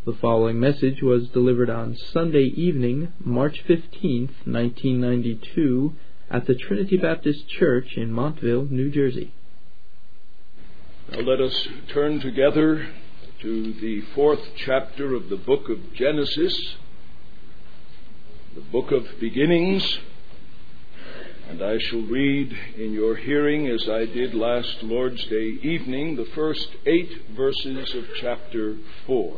The following message was delivered on Sunday evening, March 15th, 1992, at the Trinity Baptist Church in Montville, New Jersey. Now let us turn together to the 4th chapter of the book of Genesis, the book of beginnings, and I shall read in your hearing, as I did last Lord's Day evening, the first 8 verses of chapter 4.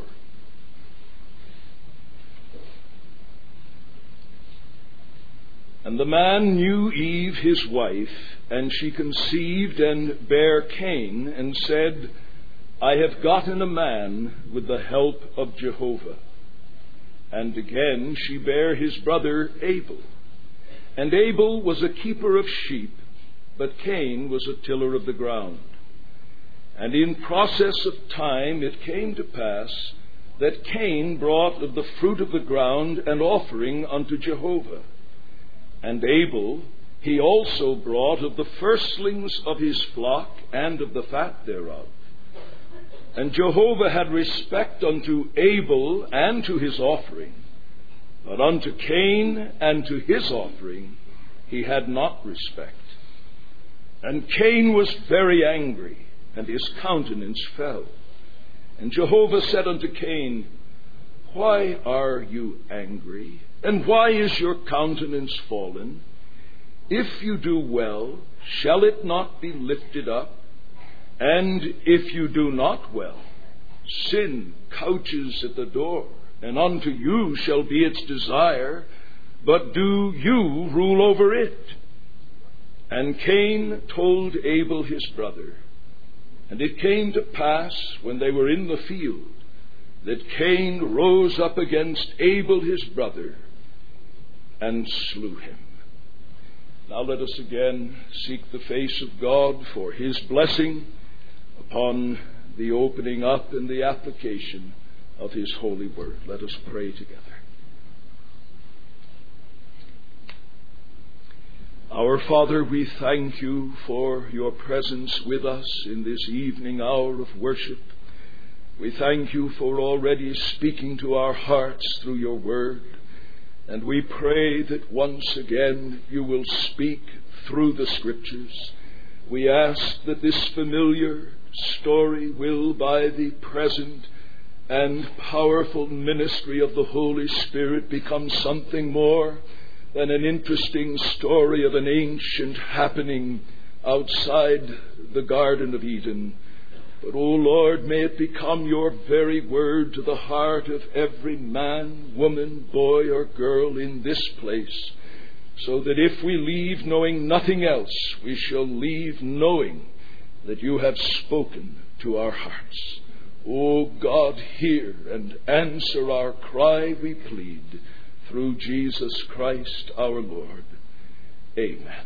And the man knew Eve his wife, and she conceived and bare Cain, and said, I have gotten a man with the help of Jehovah. And again she bare his brother Abel. And Abel was a keeper of sheep, but Cain was a tiller of the ground. And in process of time it came to pass that Cain brought of the fruit of the ground an offering unto Jehovah. And Abel he also brought of the firstlings of his flock and of the fat thereof. And Jehovah had respect unto Abel and to his offering, but unto Cain and to his offering he had not respect. And Cain was very angry, and his countenance fell. And Jehovah said unto Cain, Why are you angry? And why is your countenance fallen? If you do well, shall it not be lifted up? And if you do not well, sin couches at the door, and unto you shall be its desire, but do you rule over it? And Cain told Abel his brother. And it came to pass, when they were in the field, that Cain rose up against Abel his brother, and slew him. Now let us again seek the face of God for his blessing upon the opening up and the application of his holy word. Let us pray together. Our Father, we thank you for your presence with us in this evening hour of worship. We thank you for already speaking to our hearts through your word. And we pray that once again you will speak through the Scriptures. We ask that this familiar story will, by the present and powerful ministry of the Holy Spirit, become something more than an interesting story of an ancient happening outside the Garden of Eden. But, O Lord, may it become your very word to the heart of every man, woman, boy, or girl in this place, so that if we leave knowing nothing else, we shall leave knowing that you have spoken to our hearts. O God, hear and answer our cry, we plead, through Jesus Christ our Lord. Amen.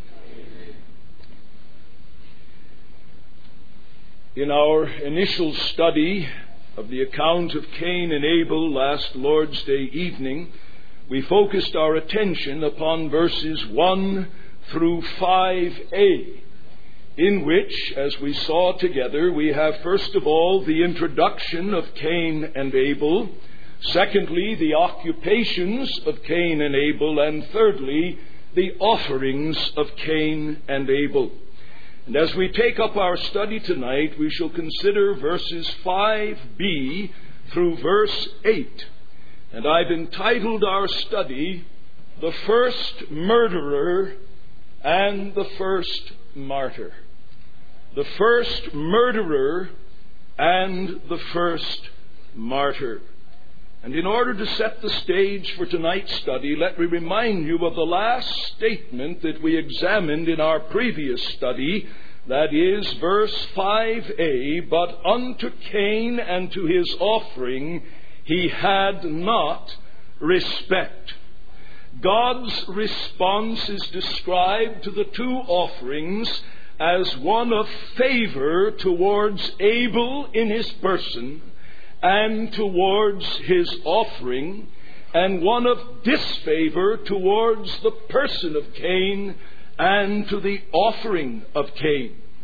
In our initial study of the account of Cain and Abel last Lord's Day evening, we focused our attention upon verses 1 through 5a, in which, as we saw together, we have first of all the introduction of Cain and Abel, secondly, the occupations of Cain and Abel, and thirdly, the offerings of Cain and Abel. And as we take up our study tonight, we shall consider verses 5b through verse 8. And I've entitled our study, The First Murderer and the First Martyr. The First Murderer and the First Martyr. And in order to set the stage for tonight's study, let me remind you of the last statement that we examined in our previous study, that is, verse 5a, But unto Cain and to his offering he had not respect. God's response is described to the two offerings as one of favor towards Abel in his person, and towards his offering, and one of disfavor towards the person of Cain and to the offering of Cain.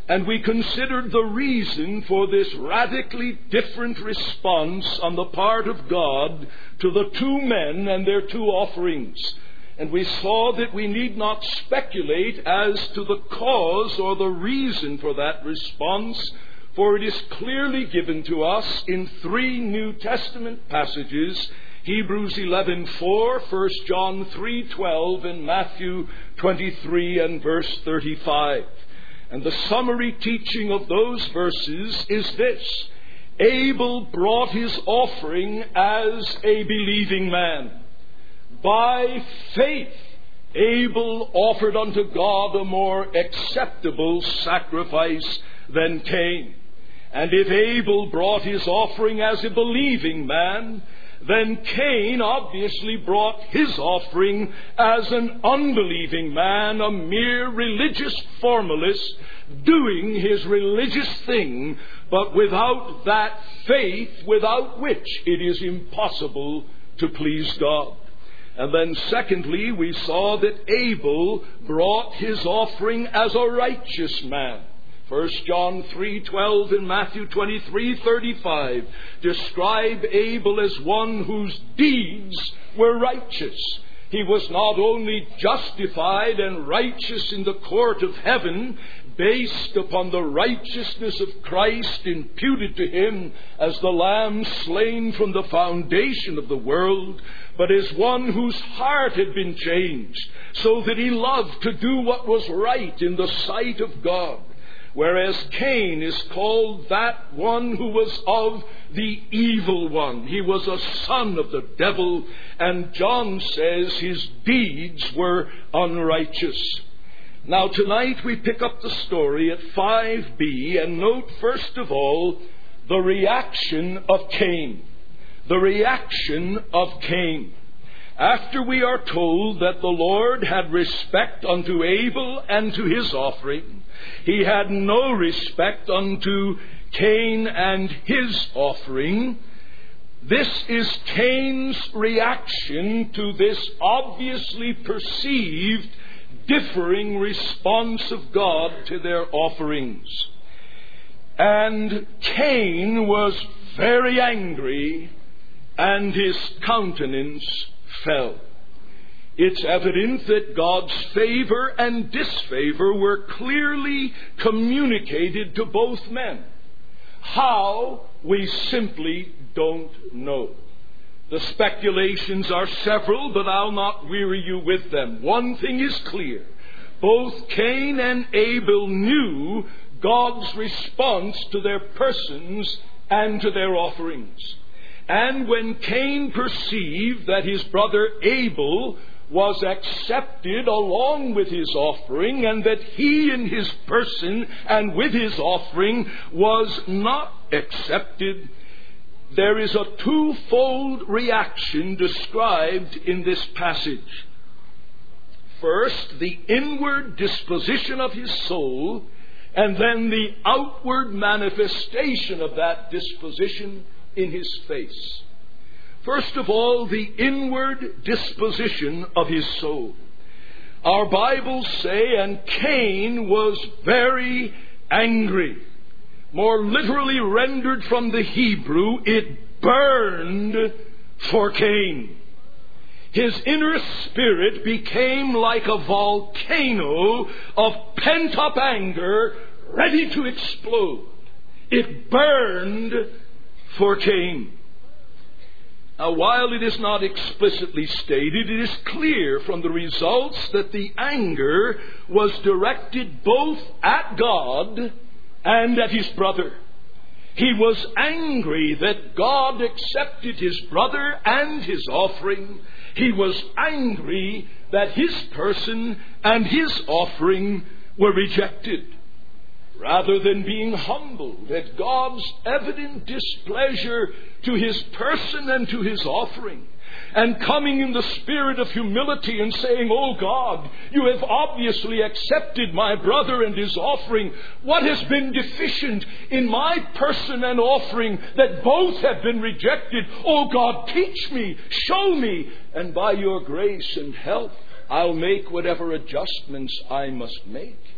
And we considered the reason for this radically different response on the part of God to the two men and their two offerings. And we saw that we need not speculate as to the cause or the reason for that response, for it is clearly given to us in three New Testament passages: Hebrews 11:4, 1 John 3:12, and Matthew 23 and verse 35. And the summary teaching of those verses is this: Abel brought his offering as a believing man. By faith, Abel offered unto God a more acceptable sacrifice than Cain. And if Abel brought his offering as a believing man, then Cain obviously brought his offering as an unbelieving man, a mere religious formalist, doing his religious thing, but without that faith without which it is impossible to please God. And then secondly, we saw that Abel brought his offering as a righteous man. 1 John 3:12 and Matthew 23:35 describe Abel as one whose deeds were righteous. He was not only justified and righteous in the court of heaven, based upon the righteousness of Christ imputed to him as the Lamb slain from the foundation of the world, but as one whose heart had been changed, so that he loved to do what was right in the sight of God. Whereas Cain is called that one who was of the evil one. He was a son of the devil, and John says his deeds were unrighteous. Now tonight we pick up the story at 5b and note first of all the reaction of Cain. The reaction of Cain. After we are told that the Lord had respect unto Abel and to his offering, he had no respect unto Cain and his offering. This is Cain's reaction to this obviously perceived differing response of God to their offerings. And Cain was very angry, and his countenance fell. It's evident that God's favor and disfavor were clearly communicated to both men. How, we simply don't know. The speculations are several, but I'll not weary you with them. One thing is clear. Both Cain and Abel knew God's response to their persons and to their offerings. And when Cain perceived that his brother Abel was accepted along with his offering, and that he in his person and with his offering was not accepted, there is a twofold reaction described in this passage. First, the inward disposition of his soul, and then the outward manifestation of that disposition in his face. First of all, the inward disposition of his soul. Our Bibles say, and Cain was very angry. More literally rendered from the Hebrew, it burned for Cain. His inner spirit became like a volcano of pent-up anger ready to explode. It burned for Cain. Now, while it is not explicitly stated, it is clear from the results that the anger was directed both at God and at his brother. He was angry that God accepted his brother and his offering. He was angry that his person and his offering were rejected. Rather than being humbled at God's evident displeasure to his person and to his offering, and coming in the spirit of humility and saying, "Oh God, you have obviously accepted my brother and his offering. What has been deficient in my person and offering that both have been rejected? Oh God, teach me, show me, and by your grace and help, I'll make whatever adjustments I must make."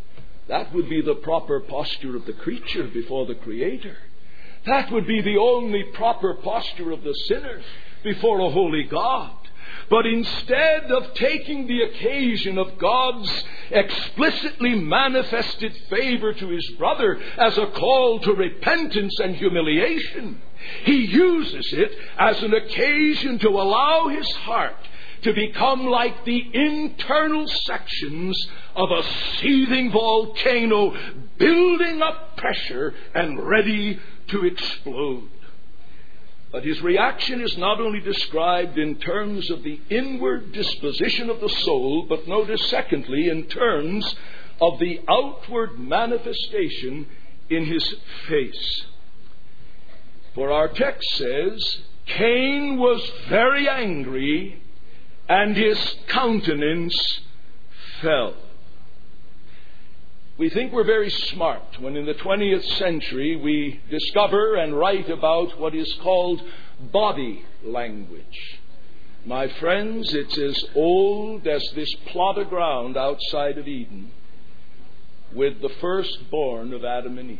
That would be the proper posture of the creature before the Creator. That would be the only proper posture of the sinner before a holy God. But instead of taking the occasion of God's explicitly manifested favor to his brother as a call to repentance and humiliation, he uses it as an occasion to allow his heart to become like the internal sections of a seething volcano, building up pressure and ready to explode. But his reaction is not only described in terms of the inward disposition of the soul, but notice secondly in terms of the outward manifestation in his face. For our text says, Cain was very angry, and his countenance fell. We think we're very smart when in the 20th century we discover and write about what is called body language. My friends, it's as old as this plot of ground outside of Eden with the firstborn of Adam and Eve.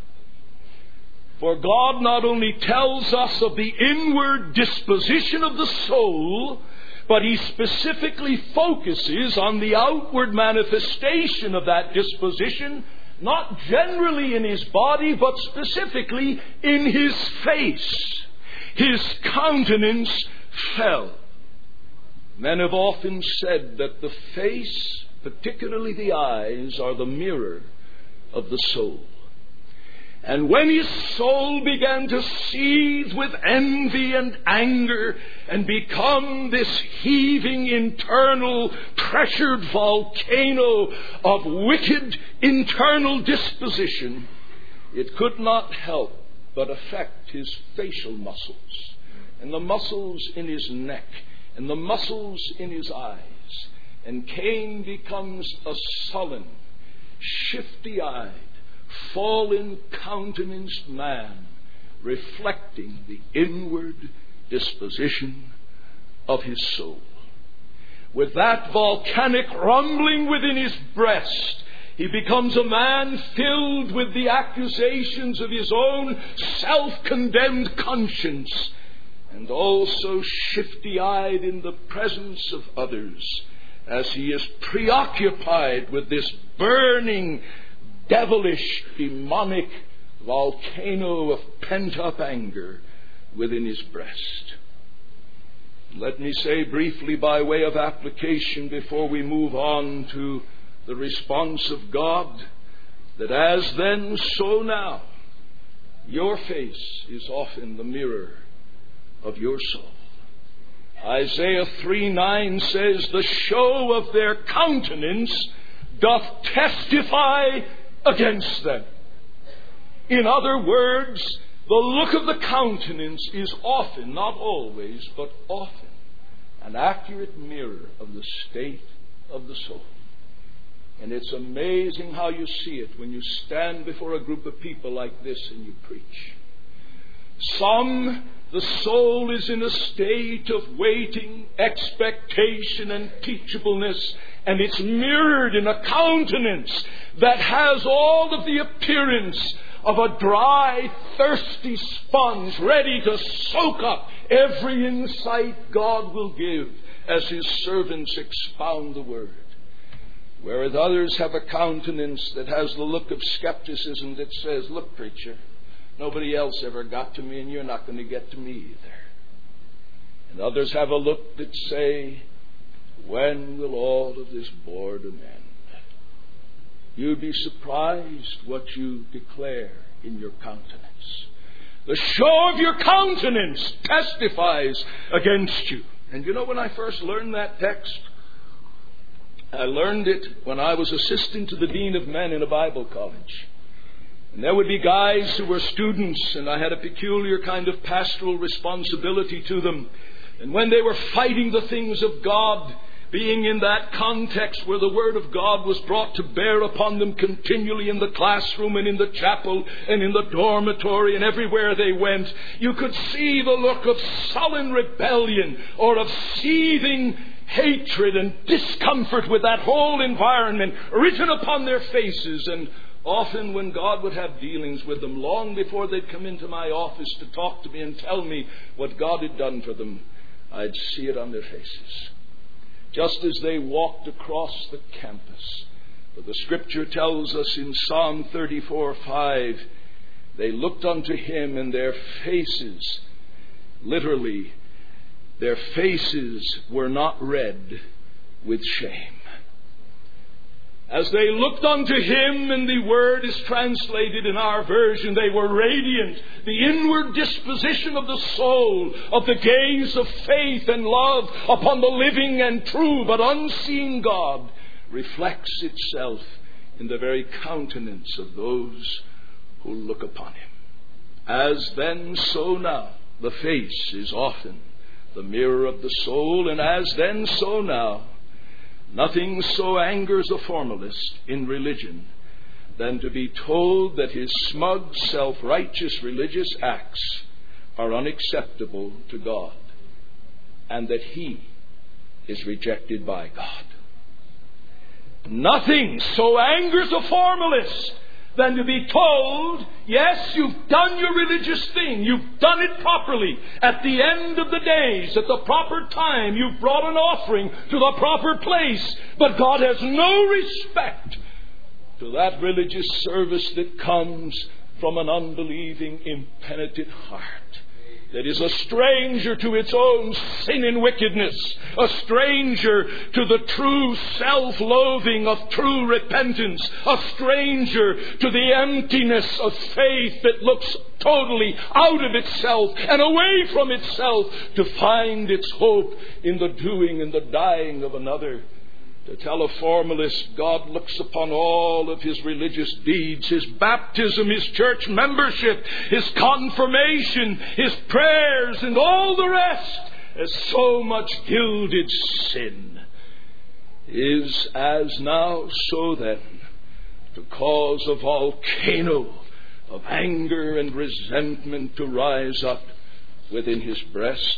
For God not only tells us of the inward disposition of the soul, but he specifically focuses on the outward manifestation of that disposition, not generally in his body, but specifically in his face. His countenance fell. Men have often said that the face, particularly the eyes, are the mirror of the soul. And when his soul began to seethe with envy and anger and become this heaving internal pressured volcano of wicked internal disposition, it could not help but affect his facial muscles and the muscles in his neck and the muscles in his eyes. And Cain becomes a sullen, shifty-eyed, fallen-countenanced man, reflecting the inward disposition of his soul. With that volcanic rumbling within his breast, he becomes a man filled with the accusations of his own self-condemned conscience, and also shifty-eyed in the presence of others, as he is preoccupied with this burning, devilish, demonic volcano of pent-up anger within his breast. Let me say briefly by way of application before we move on to the response of God, that as then, so now, your face is often the mirror of your soul. Isaiah 3:9 says, "The show of their countenance doth testify against them." In other words, the look of the countenance is often, not always, but often, an accurate mirror of the state of the soul. And it's amazing how you see it when you stand before a group of people like this and you preach. Some, the soul is in a state of waiting, expectation, and teachableness, and it's mirrored in a countenance that has all of the appearance of a dry, thirsty sponge ready to soak up every insight God will give as his servants expound the Word. Whereas others have a countenance that has the look of skepticism that says, "Look, preacher, nobody else ever got to me, and you're not going to get to me either." And others have a look that say, "When will all of this boredom end?" You'd be surprised what you declare in your countenance. The show of your countenance testifies against you. And you know, when I first learned that text, I learned it when I was assistant to the Dean of Men in a Bible college. And there would be guys who were students, and I had a peculiar kind of pastoral responsibility to them. And when they were fighting the things of God, being in that context where the Word of God was brought to bear upon them continually in the classroom and in the chapel and in the dormitory and everywhere they went, you could see the look of sullen rebellion or of seething hatred and discomfort with that whole environment written upon their faces. And often when God would have dealings with them, long before they'd come into my office to talk to me and tell me what God had done for them, I'd see it on their faces. Just as they walked across the campus. But the Scripture tells us in Psalm 34:5, they looked unto Him, and their faces, literally, their faces were not red with shame. As they looked unto Him, and the word is translated in our version, they were radiant. The inward disposition of the soul, of the gaze of faith and love upon the living and true but unseen God, reflects itself in the very countenance of those who look upon Him. As then, so now, the face is often the mirror of the soul, and as then, so now, nothing so angers a formalist in religion than to be told that his smug, self-righteous religious acts are unacceptable to God and that he is rejected by God. Nothing so angers a formalist than to be told, yes, you've done your religious thing, you've done it properly. At the end of the days, at the proper time, you've brought an offering to the proper place, but God has no respect to that religious service that comes from an unbelieving, impenitent heart that is a stranger to its own sin and wickedness, a stranger to the true self-loathing of true repentance, a stranger to the emptiness of faith that looks totally out of itself and away from itself to find its hope in the doing and the dying of another. To tell a formalist God looks upon all of his religious deeds, his baptism, his church membership, his confirmation, his prayers, and all the rest as so much gilded sin, is as now so then to cause a volcano of anger and resentment to rise up within his breast.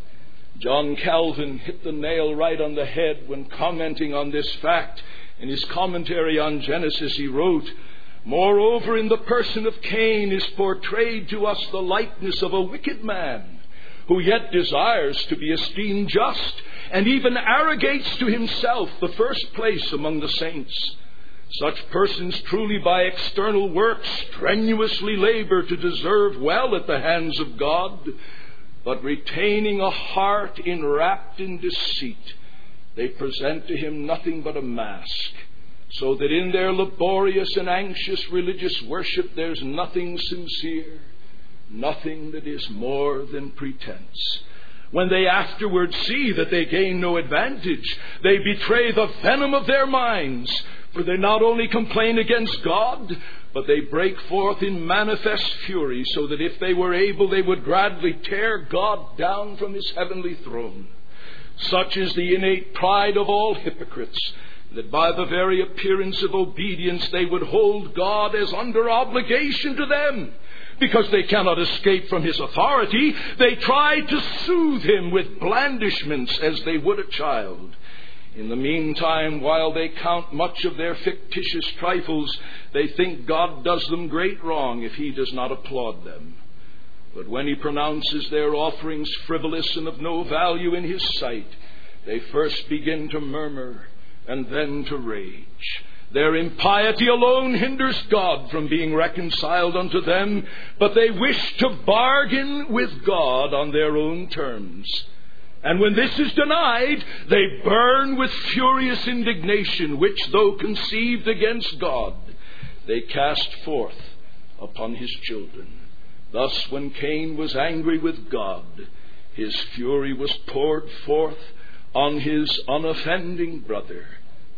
John Calvin hit the nail right on the head when commenting on this fact. In his commentary on Genesis, he wrote, "Moreover, in the person of Cain is portrayed to us the likeness of a wicked man, who yet desires to be esteemed just, and even arrogates to himself the first place among the saints. Such persons truly by external works strenuously labor to deserve well at the hands of God, but retaining a heart enwrapped in deceit, they present to Him nothing but a mask, so that in their laborious and anxious religious worship there's nothing sincere, nothing that is more than pretense. When they afterwards see that they gain no advantage, they betray the venom of their minds, for they not only complain against God, but they break forth in manifest fury, so that if they were able, they would gladly tear God down from His heavenly throne. Such is the innate pride of all hypocrites, that by the very appearance of obedience they would hold God as under obligation to them. Because they cannot escape from His authority, they try to soothe Him with blandishments as they would a child. In the meantime, while they count much of their fictitious trifles, they think God does them great wrong if He does not applaud them. But when He pronounces their offerings frivolous and of no value in His sight, they first begin to murmur and then to rage. Their impiety alone hinders God from being reconciled unto them, but they wish to bargain with God on their own terms. And when this is denied, they burn with furious indignation, which, though conceived against God, they cast forth upon His children. Thus, when Cain was angry with God, his fury was poured forth on his unoffending brother.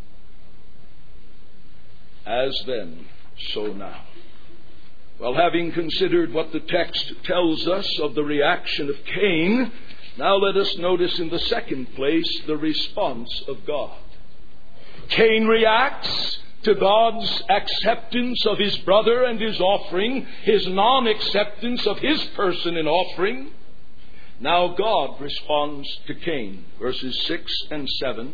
As then, so now. Well, having considered what the text tells us of the reaction of Cain, now let us notice in the second place the response of God. Cain reacts to God's acceptance of his brother and his offering, his non-acceptance of his person in offering. Now God responds to Cain, verses 6 and 7.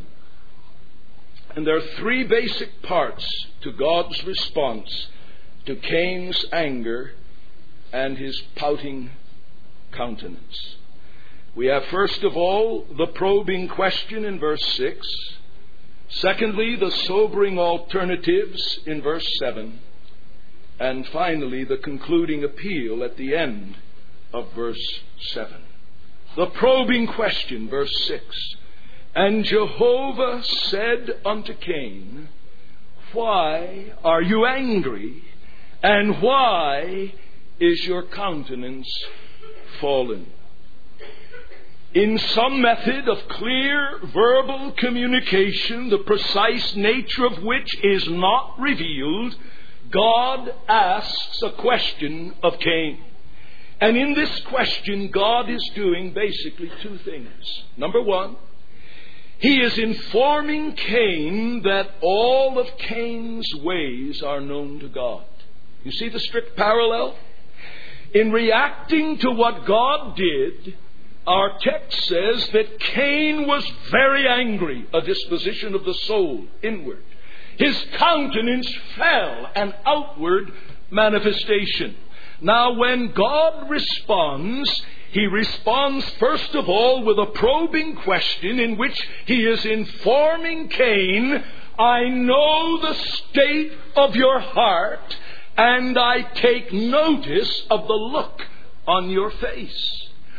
And there are three basic parts to God's response to Cain's anger and his pouting countenance. We have, first of all, the probing question in verse 6. Secondly, the sobering alternatives in verse 7. And finally, the concluding appeal at the end of verse 7. The probing question, verse 6. And Jehovah said unto Cain, Why are you angry? And why is your countenance fallen? In some method of clear verbal communication, the precise nature of which is not revealed, God asks a question of Cain. And in this question, God is doing basically two things. Number one, He is informing Cain that all of Cain's ways are known to God. You see the strict parallel? In reacting to what God did, our text says that Cain was very angry, a disposition of the soul, inward. His countenance fell, an outward manifestation. Now, when God responds, He responds first of all with a probing question in which He is informing Cain, I know the state of your heart, and I take notice of the look on your face.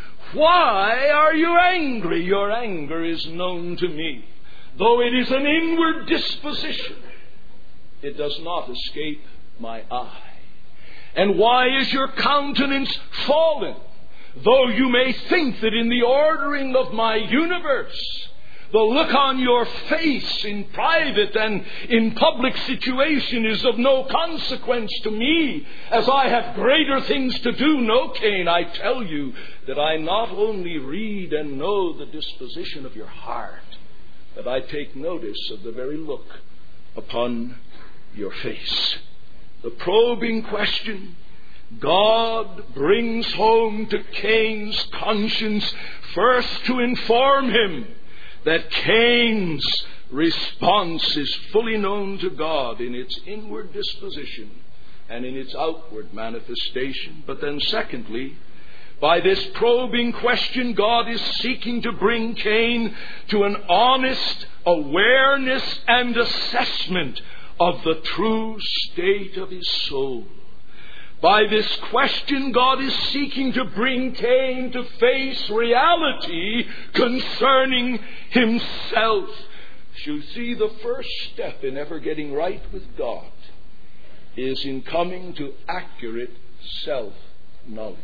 Why are you angry? Your anger is known to me. Though it is an inward disposition, it does not escape my eye. And why is your countenance fallen? Though you may think that in the ordering of my universe, the look on your face in private and in public situation is of no consequence to me, as I have greater things to do. No, Cain, I tell you that I not only read and know the disposition of your heart, but I take notice of the very look upon your face. The probing question God brings home to Cain's conscience first to inform him that Cain's response is fully known to God in its inward disposition and in its outward manifestation. But then secondly, by this probing question, God is seeking to bring Cain to an honest awareness and assessment of the true state of his soul. By this question, God is seeking to bring Cain to face reality concerning himself. You see, the first step in ever getting right with God is in coming to accurate self-knowledge.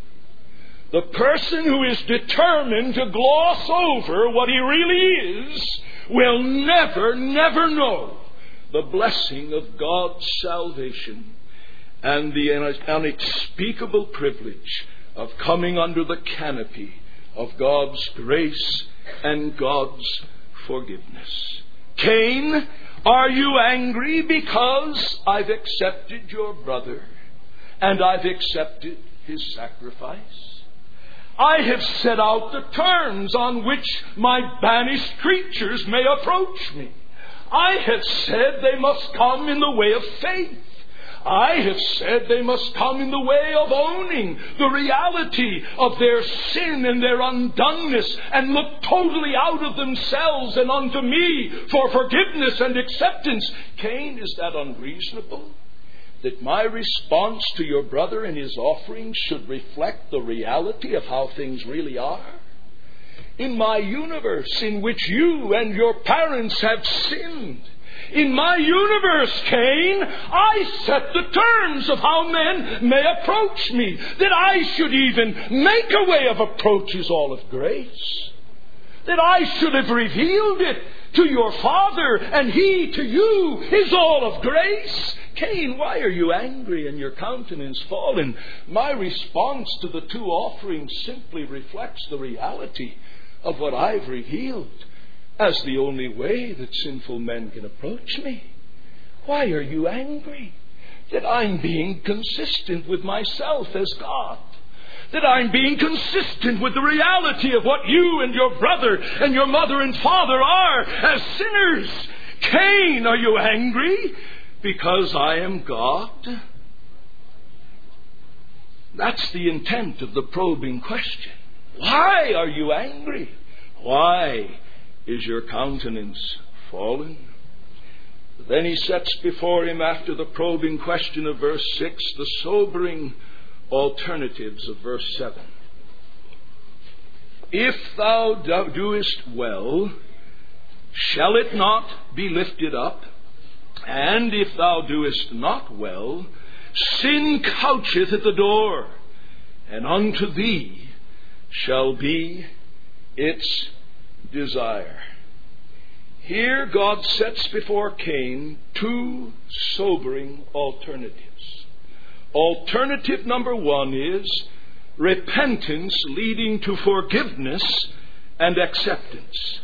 The person who is determined to gloss over what he really is will never know the blessing of God's salvation and the unspeakable privilege of coming under the canopy of God's grace and God's forgiveness. Cain, are you angry because I've accepted your brother and I've accepted his sacrifice? I have set out the terms on which my banished creatures may approach me. I have said they must come in the way of faith. I have said they must come in the way of owning the reality of their sin and their undoneness and look totally out of themselves and unto me for forgiveness and acceptance. Cain, is that unreasonable? That my response to your brother and his offering should reflect the reality of how things really are? In my universe in which you and your parents have sinned, in my universe, Cain, I set the terms of how men may approach me. That I should even make a way of approach is all of grace. That I should have revealed it to your father and he to you is all of grace. Cain, why are you angry and your countenance fallen? My response to the two offerings simply reflects the reality of what I've revealed as the only way that sinful men can approach me. Why are you angry? That I'm being consistent with myself as God. that I'm being consistent with the reality of what you and your brother and your mother and father are as sinners. Cain, are you angry because I am God? That's the intent of the probing question. Why are you angry? Why is your countenance fallen? Then he sets before him, after the probing question of verse 6, the sobering alternatives of verse 7. If thou doest well, shall it not be lifted up? And if thou doest not well, sin coucheth at the door, and unto thee shall be its desire. Here God sets before Cain two sobering alternatives. Alternative number one is repentance leading to forgiveness and acceptance.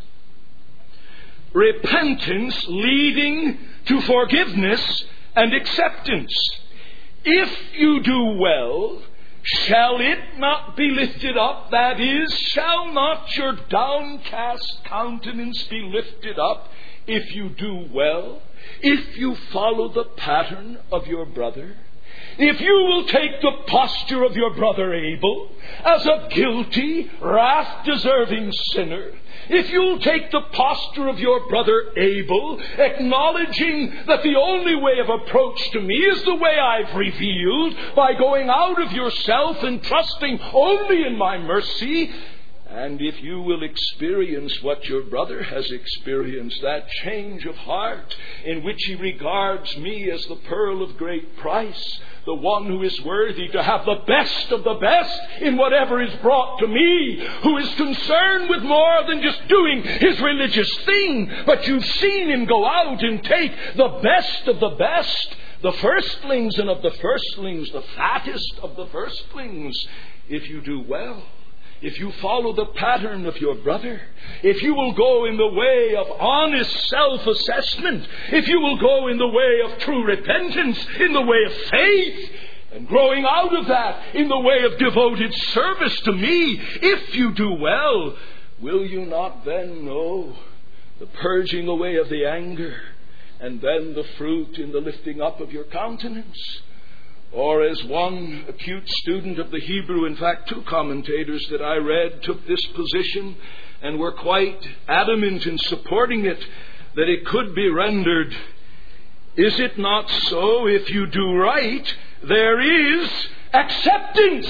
Repentance leading to forgiveness and acceptance. If you do well, shall it not be lifted up? That is, shall not your downcast countenance be lifted up if you do well? If you follow the pattern of your brother? If you will take the posture of your brother Abel as a guilty, wrath-deserving sinner, if you'll take the posture of your brother Abel, acknowledging that the only way of approach to me is the way I've revealed, by going out of yourself and trusting only in my mercy, and if you will experience what your brother has experienced, that change of heart in which he regards me as the pearl of great price, the one who is worthy to have the best of the best in whatever is brought to me, who is concerned with more than just doing his religious thing, but you've seen him go out and take the best of the best, the firstlings and of the firstlings, the fattest of the firstlings, if you do well. If you follow the pattern of your brother, if you will go in the way of honest self-assessment, if you will go in the way of true repentance, in the way of faith, and growing out of that in the way of devoted service to me, if you do well, will you not then know the purging away of the anger, and then the fruit in the lifting up of your countenance? Or as one acute student of the Hebrew, in fact, two commentators that I read took this position and were quite adamant in supporting it, that it could be rendered, is it not so, if you do right, there is acceptance?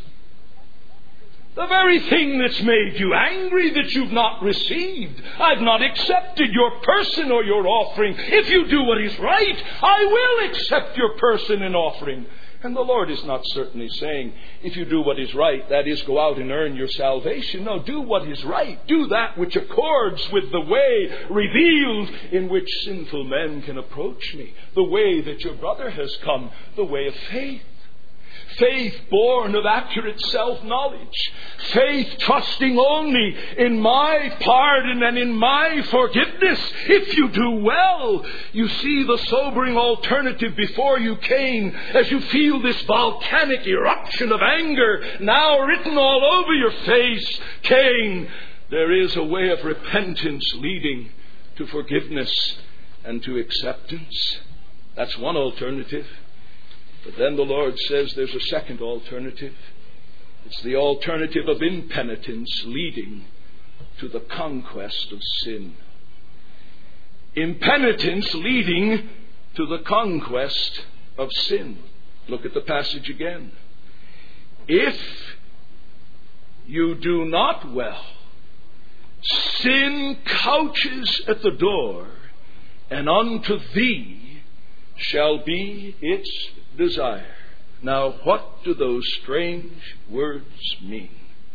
The very thing that's made you angry that you've not received. I've not accepted your person or your offering. If you do what is right, I will accept your person and offering. And the Lord is not certainly saying, if you do what is right, that is, go out and earn your salvation. No, do what is right. Do that which accords with the way revealed in which sinful men can approach me. The way that your brother has come, the way of faith. Faith born of accurate self-knowledge. Faith trusting only in my pardon and in my forgiveness. If you do well, you see the sobering alternative before you, Cain, as you feel this volcanic eruption of anger now written all over your face. Cain, there is a way of repentance leading to forgiveness and to acceptance. That's one alternative. But then the Lord says there's a second alternative. It's the alternative of impenitence leading to the conquest of sin. Impenitence leading to the conquest of sin. Look at the passage again. If you do not well, sin couches at the door, and unto thee shall be its desire. Now, what do those strange words mean?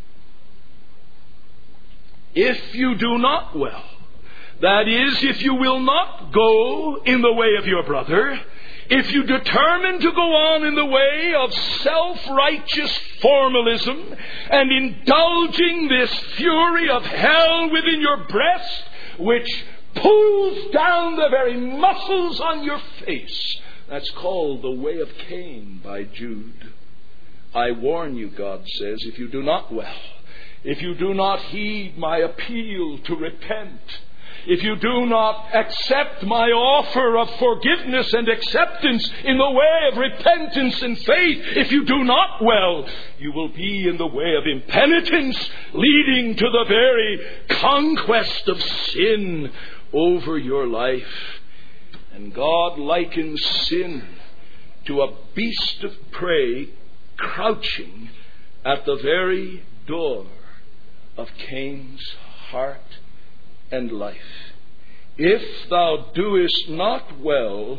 If you do not well, that is, if you will not go in the way of your brother, if you determine to go on in the way of self-righteous formalism and indulging this fury of hell within your breast, which pulls down the very muscles on your face, that's called the way of Cain by Jude. I warn you, God says, if you do not if you do not heed my appeal to repent, if you do not accept my offer of forgiveness and acceptance in the way of repentance and faith, if you do not you will be in the way of impenitence, leading to the very conquest of sin over your life. And God likens sin to a beast of prey crouching at the very door of Cain's heart and life. If thou doest not well,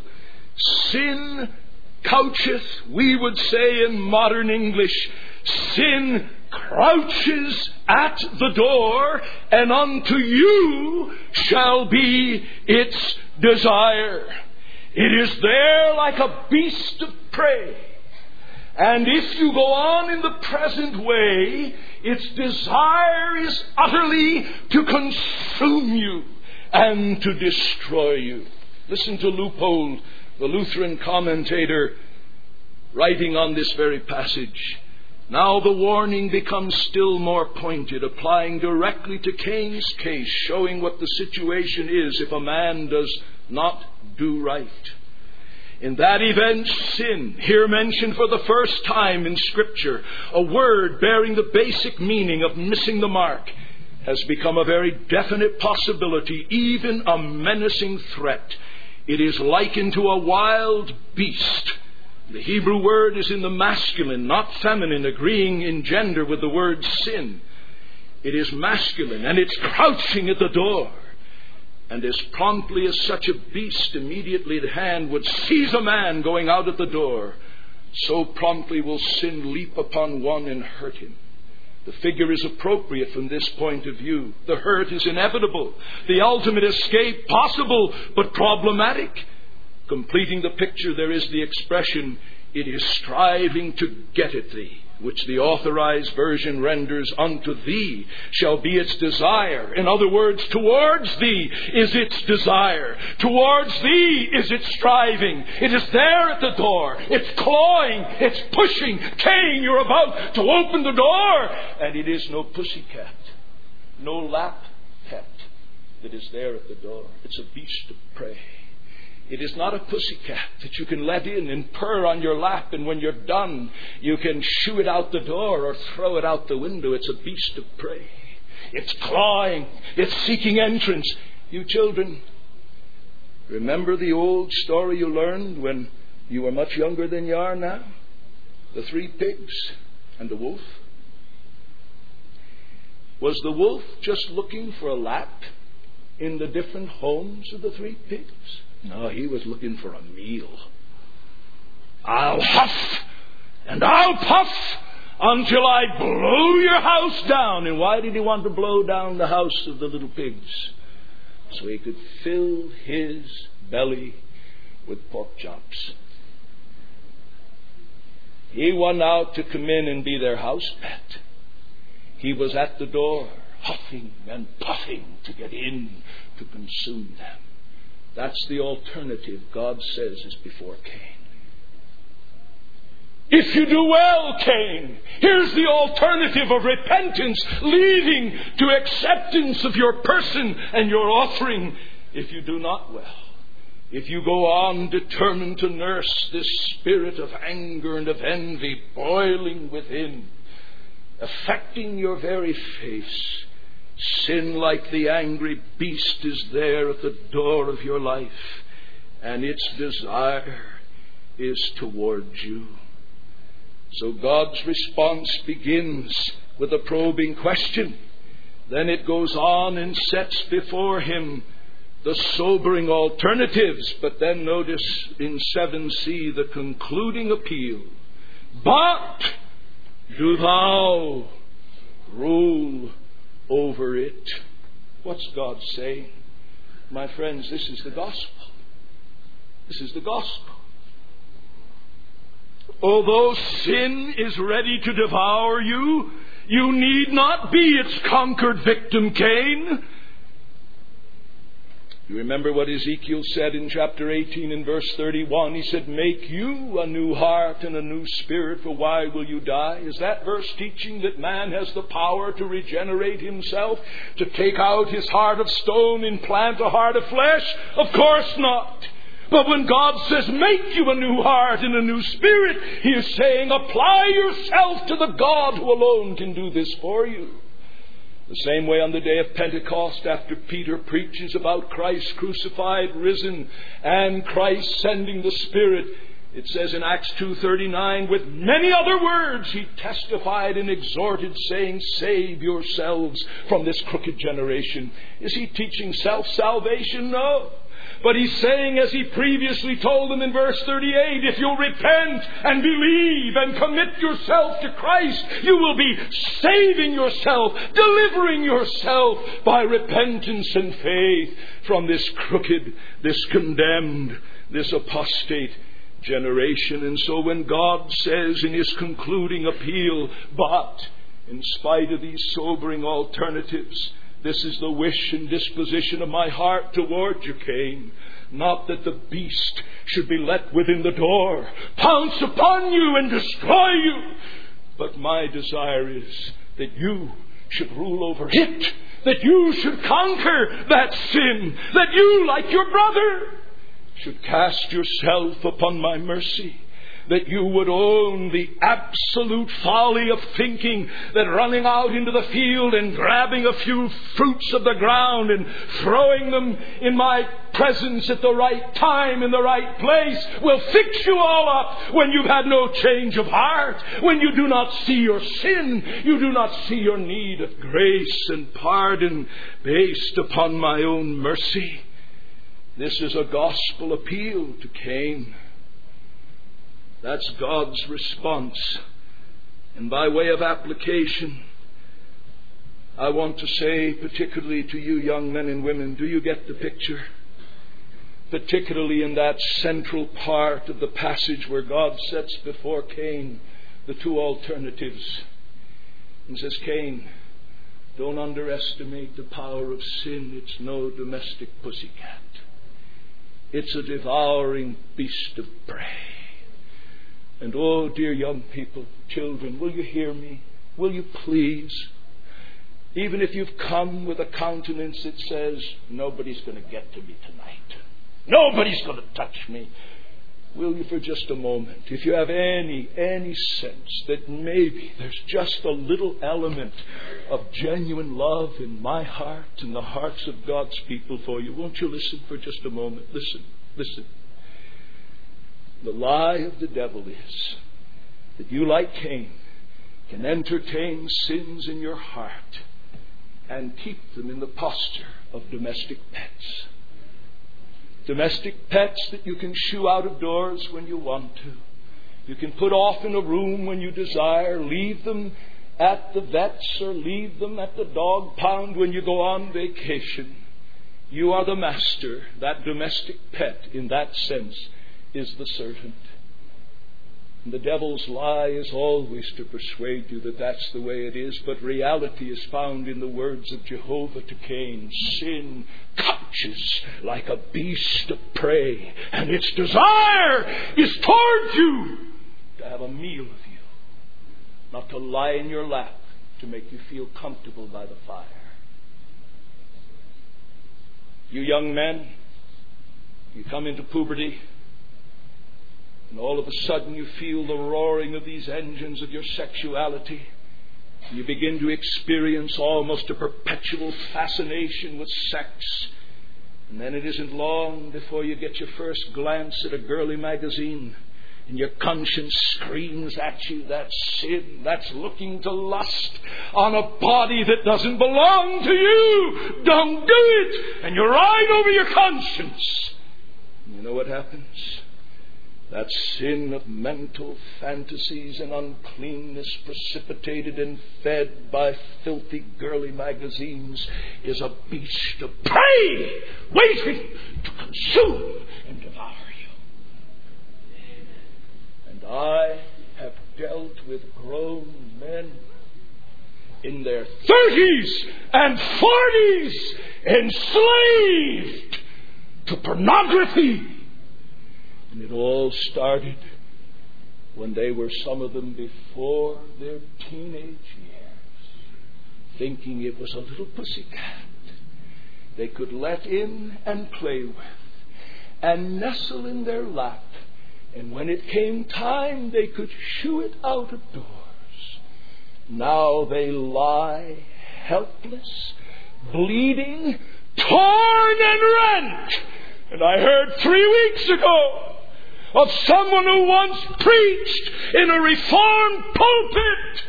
sin coucheth, we would say in modern English, sin crouches at the door, and unto you shall be its desire. It is there like a beast of prey. And if you go on in the present way, its desire is utterly to consume you and to destroy you. Listen to Leupold, the Lutheran commentator, writing on this very passage. Now the warning becomes still more pointed, applying directly to Cain's case, showing what the situation is if a man does not do right. In that event, sin, here mentioned for the first time in Scripture, a word bearing the basic meaning of missing the mark, has become a very definite possibility, even a menacing threat. It is likened to a wild beast. The Hebrew word is in the masculine, not feminine, agreeing in gender with the word sin. It is masculine, and it's crouching at the door. And as promptly as such a beast immediately at hand would seize a man going out at the door, so promptly will sin leap upon one and hurt him. The figure is appropriate from this point of view. The hurt is inevitable. The ultimate escape possible, but problematic. Completing the picture, there is the expression, it is striving to get at thee, which the Authorized Version renders, unto thee shall be its desire. In other words, towards thee is its desire. Towards thee is its striving. It is there at the door. It's clawing. It's pushing. Cain, you're about to open the door. And it is no pussycat, no lap pet that is there at the door. It's a beast of prey. It is not a pussycat that you can let in and purr on your lap, and when you're done, you can shoo it out the door or throw it out the window. It's a beast of prey. It's clawing. It's seeking entrance. You children, remember the old story you learned when you were much younger than you are now? The 3 pigs and the wolf. Was the wolf just looking for a lap in the different homes of the 3 pigs? No, he was looking for a meal. I'll huff and I'll puff until I blow your house down. And why did he want to blow down the house of the little pigs? So he could fill his belly with pork chops. He went out to come in and be their house pet. He was at the door, huffing and puffing to get in to consume them. That's the alternative God says is before Cain. If you do well, Cain, here's the alternative of repentance leading to acceptance of your person and your offering. If you do not well, if you go on determined to nurse this spirit of anger and of envy boiling within, affecting your very face, sin, like the angry beast, is there at the door of your life, and its desire is towards you. So God's response begins with a probing question. Then it goes on and sets before him the sobering alternatives. But then notice in 7c the concluding appeal. But do thou rule over it. What's God saying? My friends, this is the gospel. This is the gospel. Although sin is ready to devour you, you need not be its conquered victim, Cain. You remember what Ezekiel said in chapter 18 and verse 31? He said, make you a new heart and a new spirit, for why will you die? Is that verse teaching that man has the power to regenerate himself, to take out his heart of stone and plant a heart of flesh? Of course not. But when God says, make you a new heart and a new spirit, He is saying, apply yourself to the God who alone can do this for you. The same way on the day of Pentecost, after Peter preaches about Christ crucified, risen, and Christ sending the Spirit, it says in Acts 2:39, with many other words he testified and exhorted, saying, save yourselves from this crooked generation. Is he teaching self-salvation? No. But he's saying, as he previously told them in verse 38, if you'll repent and believe and commit yourself to Christ, you will be saving yourself, delivering yourself by repentance and faith from this crooked, this condemned, this apostate generation. And so when God says in His concluding appeal, but in spite of these sobering alternatives, this is the wish and disposition of my heart toward you, Cain. Not that the beast should be let within the door, pounce upon you and destroy you. But my desire is that you should rule over it. That you should conquer that sin. That you, like your brother, should cast yourself upon my mercy. That you would own the absolute folly of thinking that running out into the field and grabbing a few fruits of the ground and throwing them in my presence at the right time in the right place will fix you all up when you've had no change of heart, when you do not see your sin, you do not see your need of grace and pardon based upon my own mercy. This is a gospel appeal to Cain. That's God's response. And by way of application, I want to say, particularly to you young men and women, do you get the picture? Particularly in that central part of the passage where God sets before Cain the two alternatives. And says, Cain, don't underestimate the power of sin. It's no domestic pussycat. It's a devouring beast of prey. And oh, dear young people, children, will you hear me? Will you please? Even if you've come with a countenance that says, nobody's going to get to me tonight. Nobody's going to touch me. Will you for just a moment, if you have any sense that maybe there's just a little element of genuine love in my heart and the hearts of God's people for you, won't you listen for just a moment? Listen. The lie of the devil is that you, like Cain, can entertain sins in your heart and keep them in the posture of domestic pets. Domestic pets that you can shoo out of doors when you want to. You can put off in a room when you desire. Leave them at the vet's or leave them at the dog pound when you go on vacation. You are the master. That domestic pet, in that sense, is the servant. And the devil's lie is always to persuade you that that's the way it is. But reality is found in the words of Jehovah to Cain. Sin couches like a beast of prey, and its desire is towards you to have a meal of you, not to lie in your lap to make you feel comfortable by the fire. You young men, you come into puberty, and all of a sudden you feel the roaring of these engines of your sexuality. You begin to experience almost a perpetual fascination with sex. And then it isn't long before you get your first glance at a girly magazine. And your conscience screams at you, that's sin. That's looking to lust on a body that doesn't belong to you. Don't do it. And you're right over your conscience. And you know what happens? That sin of mental fantasies and uncleanness precipitated and fed by filthy girly magazines is a beast of prey waiting to consume and devour you. And I have dealt with grown men in their 30s and 40s enslaved to pornography. And it all started when they were, some of them, before their teenage years, thinking it was a little pussycat they could let in and play with and nestle in their lap. And when it came time, they could shoo it out of doors. Now they lie helpless, bleeding, torn and rent. And I heard 3 weeks ago of someone who once preached in a Reformed pulpit.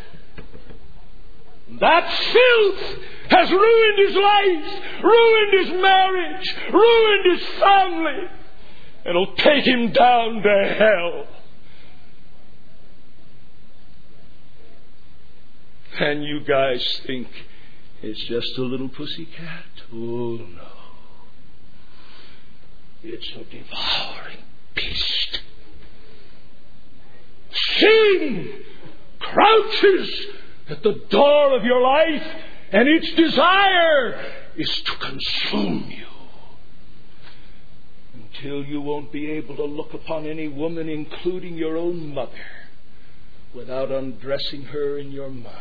That filth has ruined his life, ruined his marriage, ruined his family. It'll take him down to hell. And you guys think it's just a little pussycat? Oh, no. It's a devouring beast. Sin crouches at the door of your life, and its desire is to consume you until you won't be able to look upon any woman, including your own mother, without undressing her in your mind,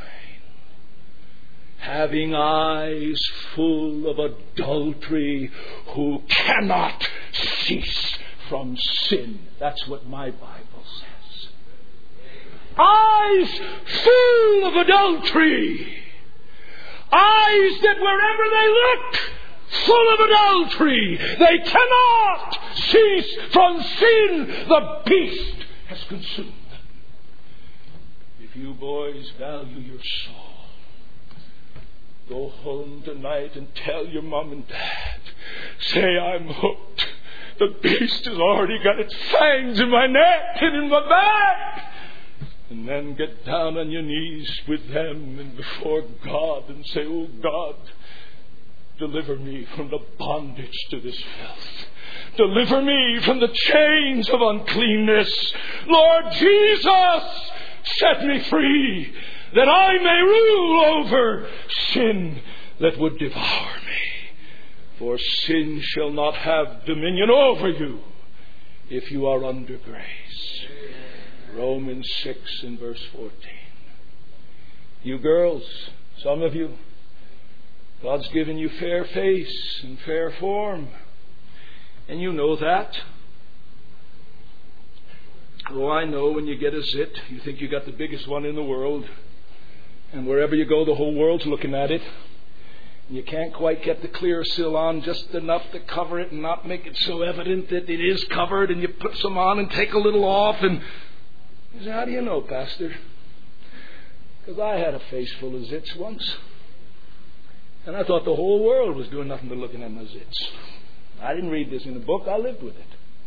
having eyes full of adultery, who cannot cease from sin. That's what my Bible says. Eyes full of adultery. Eyes that wherever they look, full of adultery. They cannot cease from sin. The beast has consumed them. If you boys value your soul, go home tonight and tell your mom and dad, say, I'm hooked. The beast has already got its fangs in my neck and in my back. And then get down on your knees with them and before God and say, oh God, deliver me from the bondage to this filth. Deliver me from the chains of uncleanness. Lord Jesus, set me free, that I may rule over sin that would devour me. For sin shall not have dominion over you if you are under grace. Romans 6 and verse 14. You girls, some of you, God's given you fair face and fair form. And you know that. Oh, I know when you get a zit, you think you got the biggest one in the world. And wherever you go, the whole world's looking at it. And you can't quite get the clear seal on just enough to cover it and not make it so evident that it is covered. And you put some on and take a little off. And you say, how do you know, Pastor? Because I had a face full of zits once. And I thought the whole world was doing nothing but looking at my zits. I didn't read this in a book. I lived with it.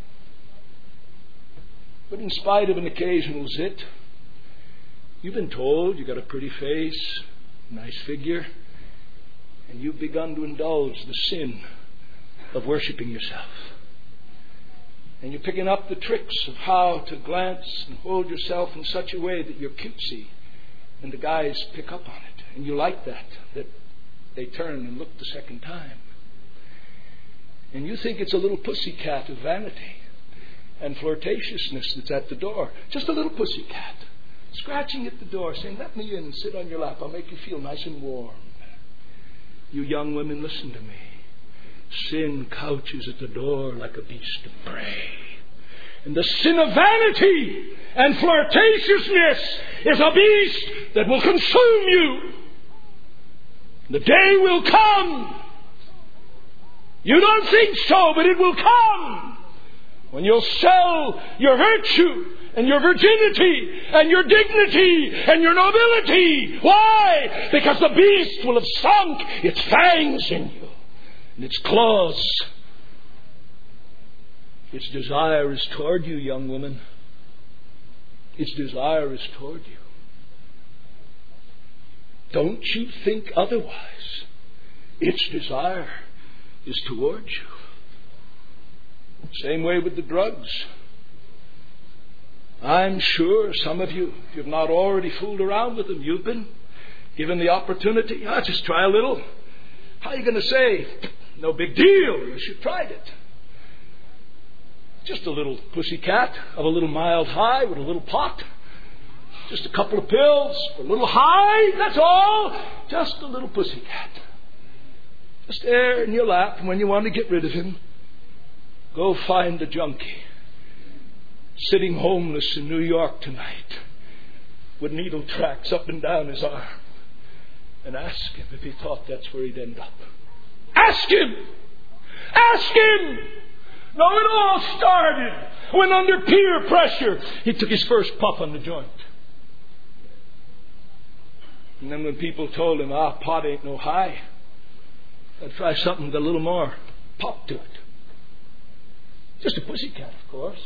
But in spite of an occasional zit, you've been told you got a pretty face, nice figure, and you've begun to indulge the sin of worshiping yourself. And you're picking up the tricks of how to glance and hold yourself in such a way that you're cutesy. And the guys pick up on it. And you like that they turn and look the second time. And you think it's a little pussycat of vanity and flirtatiousness that's at the door. Just a little pussycat scratching at the door saying, let me in and sit on your lap. I'll make you feel nice and warm. You young women, listen to me. Sin couches at the door like a beast of prey. And the sin of vanity and flirtatiousness is a beast that will consume you. The day will come. You don't think so, but it will come when you'll sell your virtue and your virginity and your dignity and your nobility. Why? Because the beast will have sunk its fangs in you and its claws. Its desire is toward you, young woman. Its desire is toward you. Don't you think otherwise. Its desire is towards you. Same way with the drugs. I'm sure some of you, if you've not already fooled around with them, you've been given the opportunity. Just try a little. How are you going to say, no big deal, unless you've tried it? Just a little pussycat of a little mild high with a little pot. Just a couple of pills for a little high, that's all. Just a little pussycat. Just there in your lap when you want to get rid of him. Go find the junkie sitting homeless in New York tonight with needle tracks up and down his arm, and ask him if he thought that's where he'd end up. Ask him! Ask him! No, it all started when under peer pressure he took his first puff on the joint. And then when people told him, pot ain't no high, I'd try something with a little more pop to it. Just a pussycat, of course.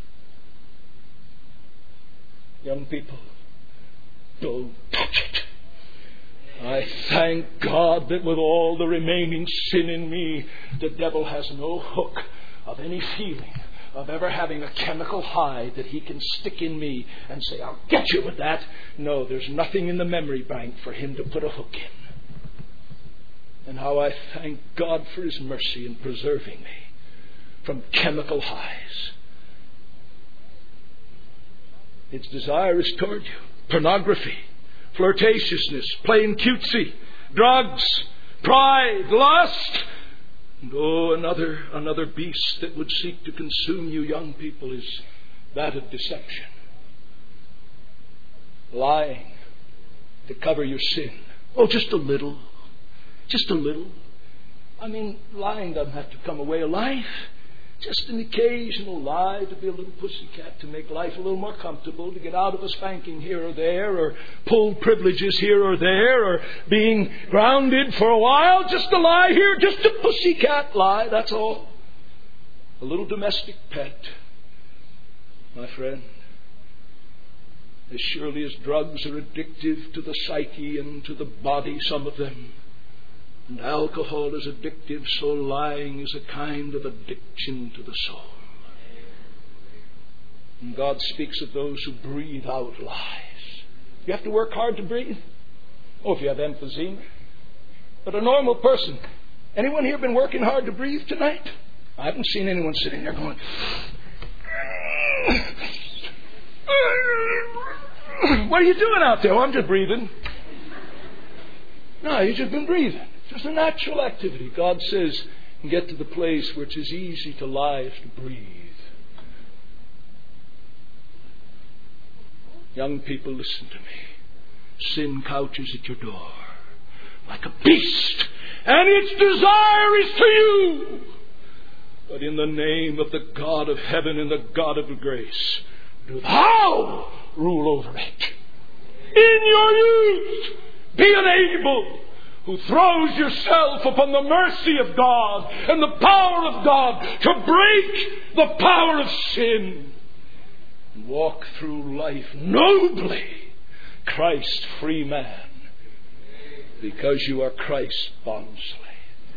Young people, don't touch it. I thank God that with all the remaining sin in me, the devil has no hook of any feeling of ever having a chemical high that he can stick in me and say, I'll get you with that. No, there's nothing in the memory bank for him to put a hook in. And how I thank God for His mercy in preserving me from chemical highs. Its desire is toward you. Pornography, flirtatiousness, playing cutesy, drugs, pride, lust. And another beast that would seek to consume you young people is that of deception. Lying to cover your sin. Oh, just a little. Just a little. I mean, lying doesn't have to come away of life. Just an occasional lie to be a little pussycat, to make life a little more comfortable, to get out of a spanking here or there, or pull privileges here or there, or being grounded for a while. Just a lie here, just a pussycat lie, that's all. A little domestic pet, my friend. As surely as drugs are addictive to the psyche and to the body, some of them, and alcohol is addictive, so lying is a kind of addiction to the soul. And God speaks of those who breathe out lies. You have to work hard to breathe. Oh, if you have emphysema. But a normal person, anyone here been working hard to breathe tonight? I haven't seen anyone sitting there going, what are you doing out there? Oh, I'm just breathing. No, you've just been breathing. Just a natural activity. God says, get to the place where it's as easy to lie as to breathe. Young people, listen to me. Sin couches at your door like a beast, and its desire is to you. But in the name of the God of heaven and the God of grace, do thou rule over it. In your youth, be an Abel who throws yourself upon the mercy of God and the power of God to break the power of sin and walk through life nobly, Christ's free man, because you are Christ's bondslave.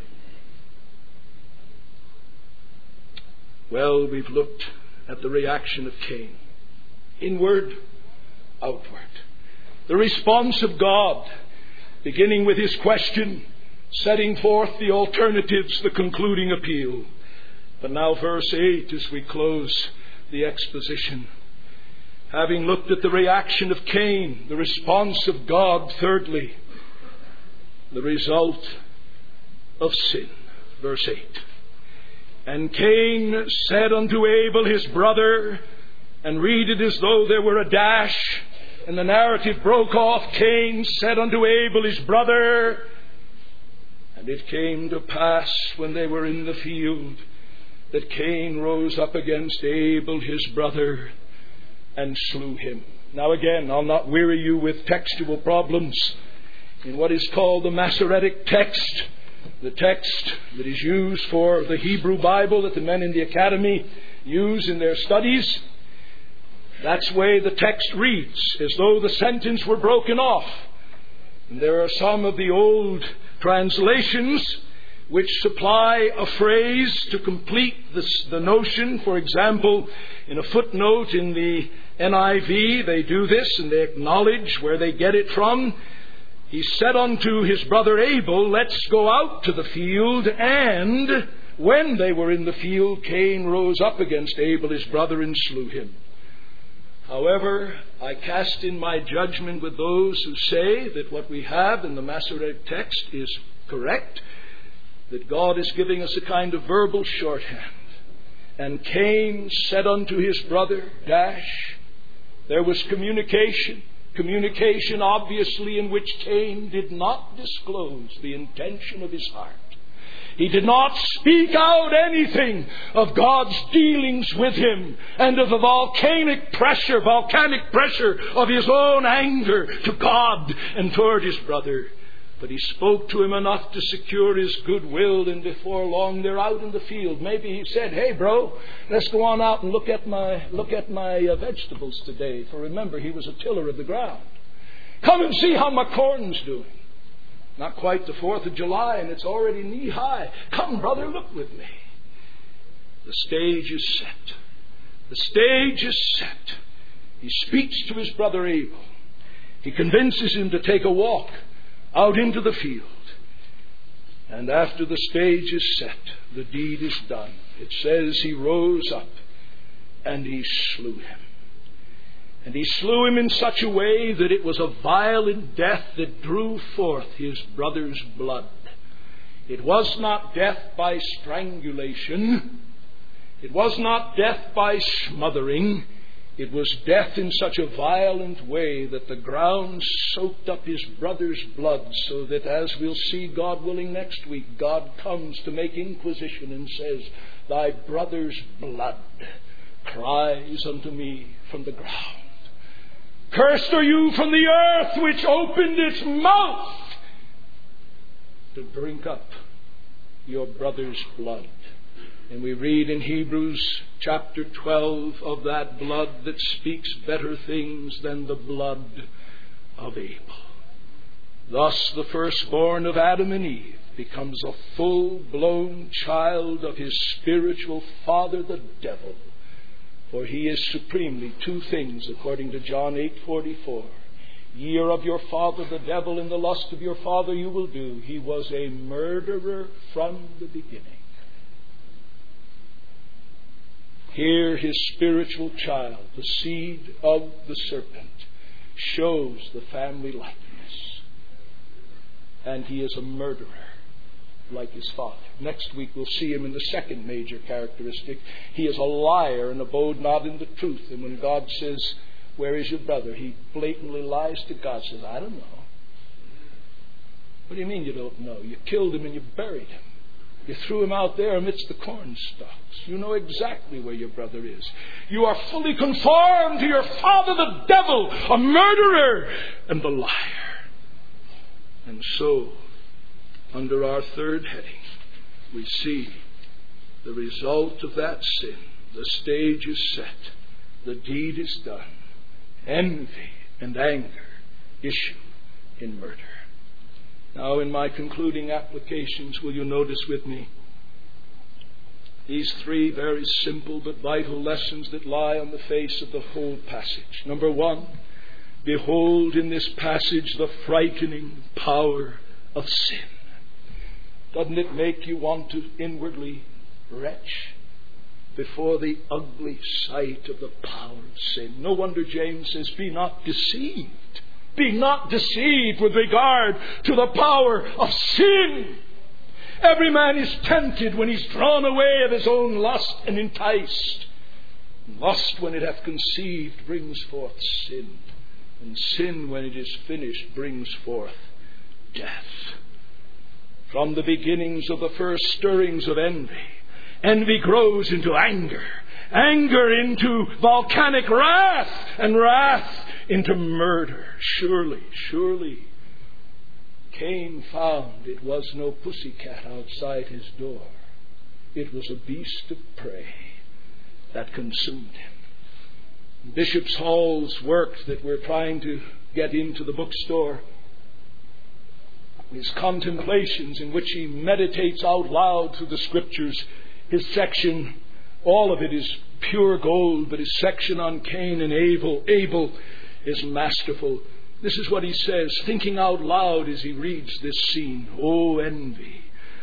Well, we've looked at the reaction of Cain. Inward, outward. The response of God, beginning with his question, setting forth the alternatives, the concluding appeal. But now verse 8 as we close the exposition. Having looked at the reaction of Cain, the response of God, thirdly, the result of sin. Verse 8. And Cain said unto Abel his brother, and read it as though there were a dash, and the narrative broke off. Cain said unto Abel his brother, and it came to pass when they were in the field that Cain rose up against Abel his brother and slew him. Now again, I'll not weary you with textual problems in what is called the Masoretic text, the text that is used for the Hebrew Bible that the men in the academy use in their studies. That's the way the text reads, as though the sentence were broken off. And there are some of the old translations which supply a phrase to complete the notion. For example, in a footnote in the NIV, they do this and they acknowledge where they get it from. He said unto his brother Abel, let's go out to the field and when they were in the field, Cain rose up against Abel his brother and slew him. However, I cast in my judgment with those who say that what we have in the Masoretic text is correct, that God is giving us a kind of verbal shorthand. And Cain said unto his brother, there was communication obviously in which Cain did not disclose the intention of his heart. He did not speak out anything of God's dealings with him and of the volcanic pressure of his own anger to God and toward his brother. But he spoke to him enough to secure his goodwill, and before long they're out in the field. Maybe he said, "Hey, bro, let's go on out and look at my vegetables today." For remember, he was a tiller of the ground. "Come and see how my corn's doing. Not quite the 4th of July, and it's already knee-high. Come, brother, look with me." The stage is set. The stage is set. He speaks to his brother Abel. He convinces him to take a walk out into the field. And after the stage is set, the deed is done. It says he rose up and he slew him. And he slew him in such a way that it was a violent death that drew forth his brother's blood. It was not death by strangulation. It was not death by smothering. It was death in such a violent way that the ground soaked up his brother's blood, so that, as we'll see, God willing, next week, God comes to make inquisition and says, "Thy brother's blood cries unto me from the ground. Cursed are you from the earth, which opened its mouth to drink up your brother's blood." And we read in Hebrews chapter 12 of that blood that speaks better things than the blood of Abel. Thus the firstborn of Adam and Eve becomes a full-blown child of his spiritual father, the devil. For he is supremely two things, according to John 8:44. "Ye are of your father the devil, and the lust of your father you will do. He was a murderer from the beginning." Here his spiritual child, the seed of the serpent, shows the family likeness. And he is a murderer like his father. Next week we'll see him in the second major characteristic. He is a liar and abode not in the truth. And when God says, "Where is your brother?" he blatantly lies to God, says, "I don't know." What do you mean you don't know? You killed him and you buried him. You threw him out there amidst the corn stalks. You know exactly where your brother is. You are fully conformed to your father, the devil, a murderer and the liar. And so, under our third heading, we see the result of that sin. The stage is set. The deed is done. Envy and anger issue in murder. Now, in my concluding applications, will you notice with me these three very simple but vital lessons that lie on the face of the whole passage? Number one, behold in this passage the frightening power of sin. Doesn't it make you want to inwardly retch before the ugly sight of the power of sin? No wonder James says, "Be not deceived. Be not deceived with regard to the power of sin." Every man is tempted when he's drawn away of his own lust and enticed. Lust, when it hath conceived, brings forth sin. And sin, when it is finished, brings forth death. From the beginnings of the first stirrings of envy, envy grows into anger, anger into volcanic wrath, and wrath into murder. Surely, Cain found it was no pussycat outside his door. It was a beast of prey that consumed him. Bishop Hall's work that we're trying to get into the bookstore, his contemplations in which he meditates out loud through the Scriptures, his section, all of it is pure gold, but his section on Cain and Abel is masterful. This is what he says, thinking out loud as he reads this scene. "O envy,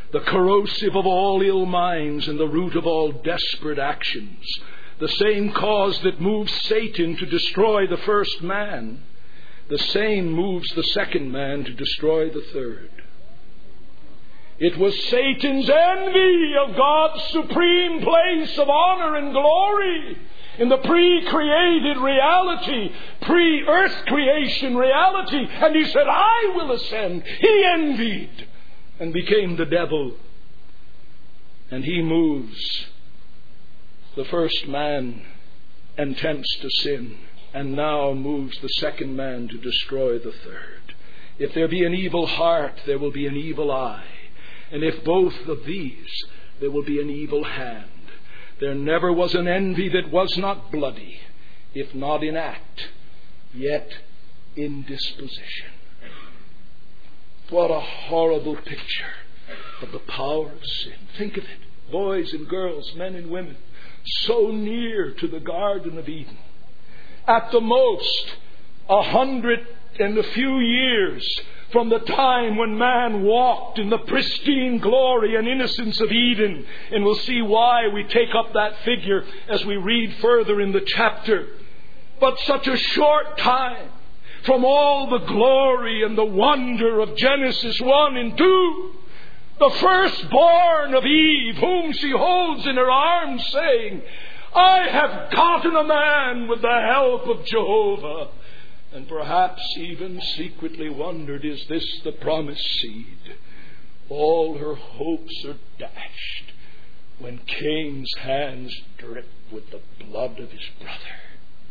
the corrosive of all ill minds and the root of all desperate actions, the same cause that moves Satan to destroy the first man, the same moves the second man to destroy the third. It was Satan's envy of God's supreme place of honor and glory in the pre-created reality, pre-earth creation reality. And he said, I will ascend. He envied and became the devil. And he moves the first man and tempts to sin, and now moves the second man to destroy the third. If there be an evil heart, there will be an evil eye. And if both of these, there will be an evil hand. There never was an envy that was not bloody, if not in act, yet in disposition. What a horrible picture of the power of sin. Think of it. Boys and girls, men and women, so near to the Garden of Eden. At the most, 100 and a few years from the time when man walked in the pristine glory and innocence of Eden. And we'll see why we take up that figure as we read further in the chapter. But such a short time from all the glory and the wonder of Genesis 1 and 2. The firstborn of Eve, whom she holds in her arms, saying, I have gotten a man with the help of Jehovah. And perhaps even secretly wondered, is this the promised seed? All her hopes are dashed when Cain's hands drip with the blood of his brother.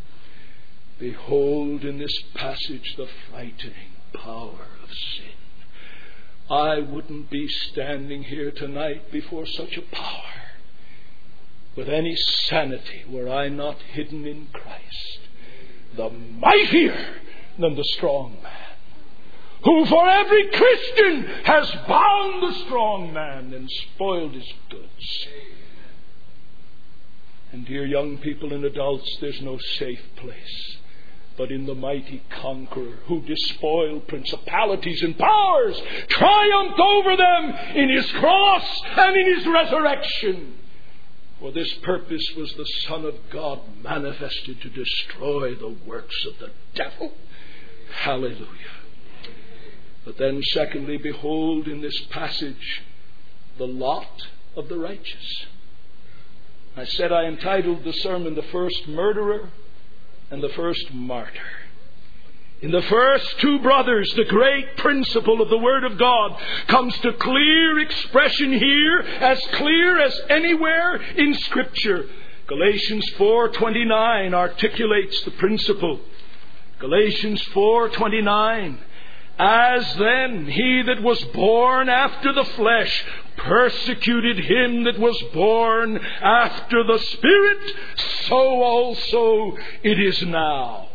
Behold in this passage the frightening power of sin. I wouldn't be standing here tonight before such a power with any sanity were I not hidden in Christ, the mightier than the strong man, who for every Christian has bound the strong man and spoiled his goods. And dear young people and adults, there's no safe place but in the mighty conqueror who despoiled principalities and powers, triumphed over them in his cross and in his resurrection. For this purpose was the Son of God manifested, to destroy the works of the devil. Hallelujah. But then secondly, behold in this passage the lot of the righteous. I said I entitled the sermon, The First Murderer and the First Martyr. In the first two brothers, the great principle of the Word of God comes to clear expression here, as clear as anywhere in Scripture. Galatians 4:29 articulates the principle. Galatians 4:29. As then he that was born after the flesh persecuted him that was born after the Spirit, so also it is now.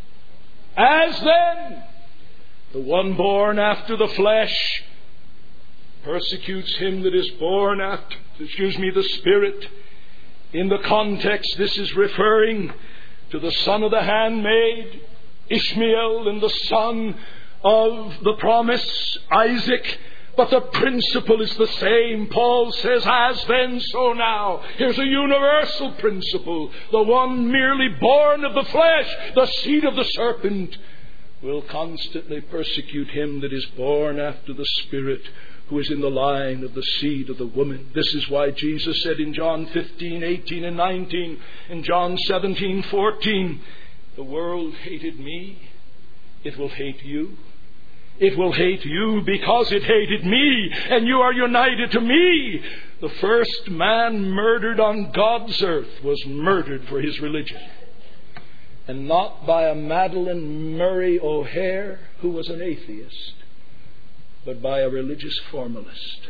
As then, the one born after the flesh persecutes him that is born after, the Spirit. In the context, this is referring to the son of the handmaid, Ishmael, and the son of the promise, Isaac. But the principle is the same. Paul says, as then, so now. Here's a universal principle. The one merely born of the flesh, the seed of the serpent, will constantly persecute him that is born after the Spirit, who is in the line of the seed of the woman. This is why Jesus said in John 15:18 and 19, in John 17:14, the world hated me, it will hate you. It will hate you because it hated me, and you are united to me. The first man murdered on God's earth was murdered for his religion. And not by a Madeleine Murray O'Hare, who was an atheist, but by a religious formalist.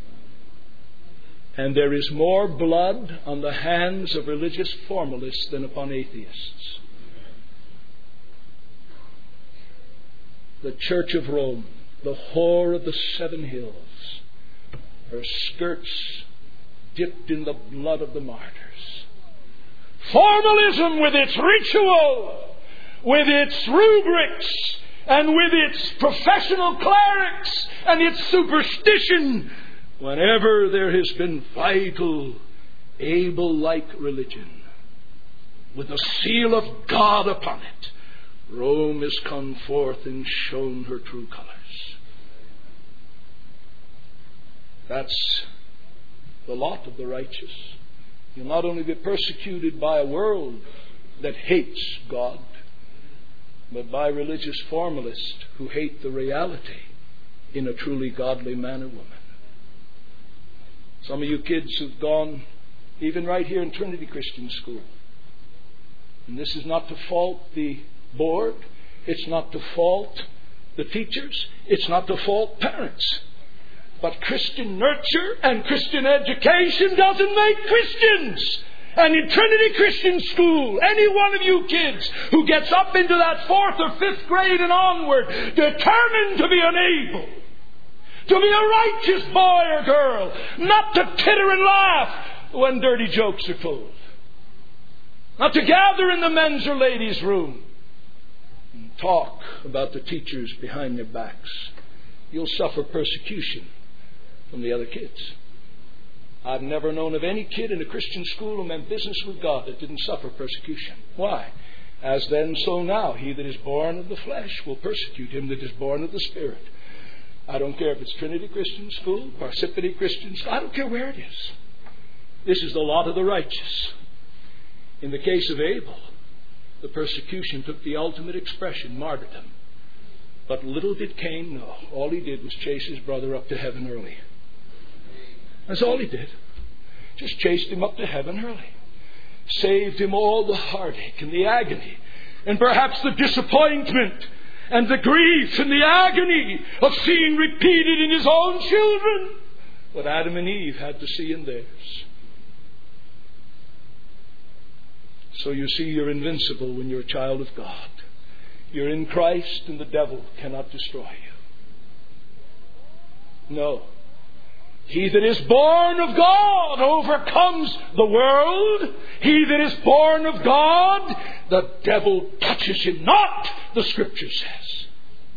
And there is more blood on the hands of religious formalists than upon atheists. The Church of Rome, the whore of the seven hills, her skirts dipped in the blood of the martyrs. Formalism with its ritual, with its rubrics, and with its professional clerics and its superstition whenever there has been vital, Abel-like religion, with the seal of God upon it, Rome has come forth and shown her true colors. That's the lot of the righteous. You'll not only be persecuted by a world that hates God, but by religious formalists who hate the reality in a truly godly man or woman. Some of you kids who've gone, even right here in Trinity Christian School, and this is not to fault the board, it's not to fault the teachers, it's not to fault parents. But Christian nurture and Christian education doesn't make Christians. And in Trinity Christian School, any one of you kids who gets up into that 4th or 5th grade and onward, determined to be an Abel, to be a righteous boy or girl, not to titter and laugh when dirty jokes are told, not to gather in the men's or ladies' room and talk about the teachers behind their backs, you'll suffer persecution from the other kids. I've never known of any kid in a Christian school who meant business with God that didn't suffer persecution. Why? As then, so now. He that is born of the flesh will persecute him that is born of the Spirit. I don't care if it's Trinity Christian School, Parsippany Christian School. I don't care where it is. This is the lot of the righteous. In the case of Abel, the persecution took the ultimate expression, martyrdom. But little did Cain know. All he did was chase his brother up to heaven early. That's all he did. Just chased him up to heaven early. Saved him all the heartache and the agony and perhaps the disappointment and the grief and the agony of seeing repeated in his own children what Adam and Eve had to see in theirs. So you see, you're invincible when you're a child of God. You're in Christ and the devil cannot destroy you. No. He that is born of God overcomes the world. He that is born of God, the devil touches him not, the Scripture says.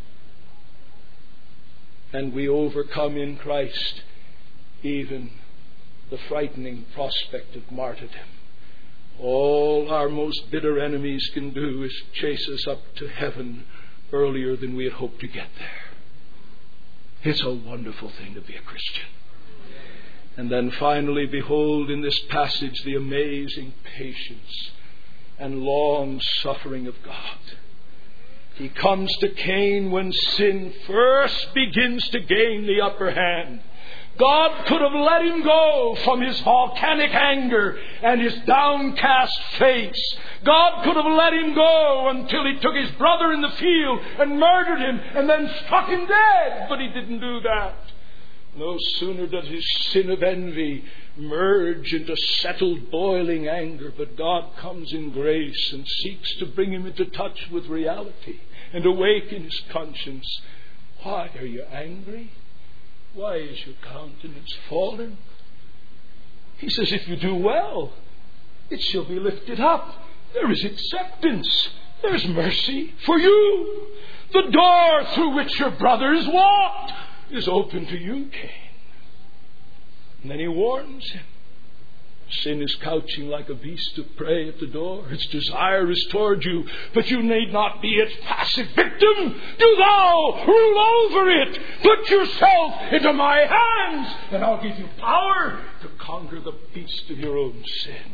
And we overcome in Christ even the frightening prospect of martyrdom. All our most bitter enemies can do is chase us up to heaven earlier than we had hoped to get there. It's a wonderful thing to be a Christian. And then finally, behold in this passage the amazing patience and long suffering of God. He comes to Cain when sin first begins to gain the upper hand. God could have let him go from his volcanic anger and his downcast face. God could have let him go until he took his brother in the field and murdered him and then struck him dead. But he didn't do that. No sooner does his sin of envy merge into settled, boiling anger, but God comes in grace and seeks to bring him into touch with reality and awaken his conscience. Why are you angry? Why is your countenance fallen? He says, if you do well, it shall be lifted up. There is acceptance. There's mercy for you. The door through which your brothers walked is open to you, Cain. And then he warns him. Sin is couching like a beast of prey at the door. Its desire is toward you, but you need not be its passive victim. Do thou rule over it. Put yourself into my hands, and I'll give you power to conquer the beast of your own sin.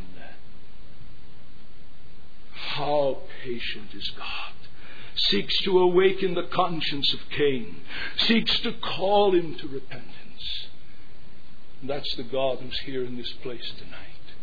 How patient is God. Seeks to awaken the conscience of Cain. Seeks to call him to repentance. And that's the God who's here in this place tonight.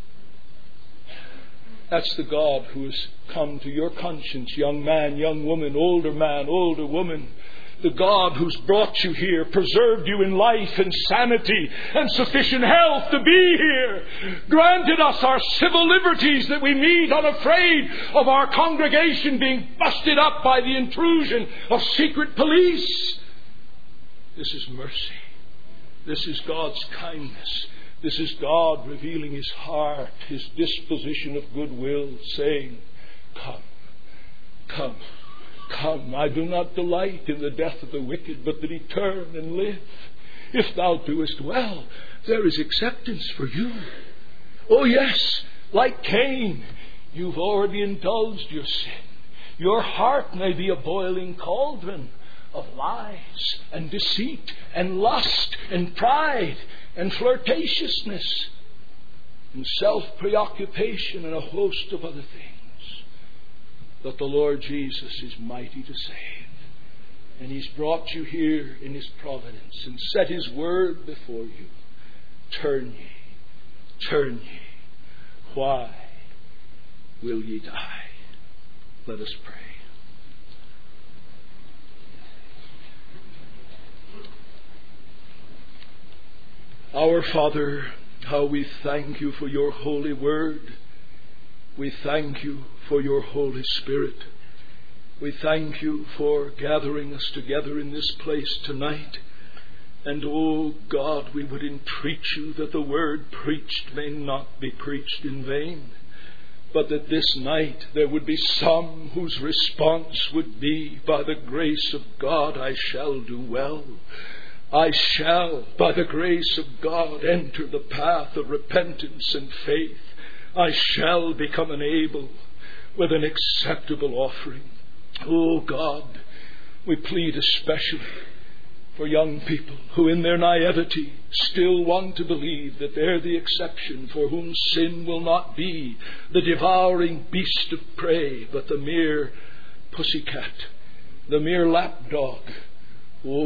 That's the God who has come to your conscience, young man, young woman, older woman. The God who's brought you here, preserved you in life and sanity and sufficient health to be here, granted us our civil liberties that we meet unafraid of our congregation being busted up by the intrusion of secret police. This is mercy. This is God's kindness. This is God revealing His heart, His disposition of goodwill, saying, come, come. Come, I do not delight in the death of the wicked, but that he turn and live. if thou doest well, there is acceptance for you. Oh yes, like Cain, you've already indulged your sin. Your heart may be a boiling cauldron of lies and deceit and lust and pride and flirtatiousness and self-preoccupation and a host of other things. But the Lord Jesus is mighty to save. And He's brought you here in His providence and set His word before you. Turn ye, turn ye. Why will ye die? Let us pray. Our Father, how we thank you for your holy word. We thank you for your Holy Spirit. We thank you for gathering us together in this place tonight. And, oh God, we would entreat you that the word preached may not be preached in vain, but that this night there would be some whose response would be, by the grace of God, I shall do well. I shall, by the grace of God, enter the path of repentance and faith. I shall become an Abel with an acceptable offering. Oh God, we plead especially for young people who in their naivety still want to believe that they're the exception, for whom sin will not be the devouring beast of prey, but the mere pussycat, the mere lapdog. Oh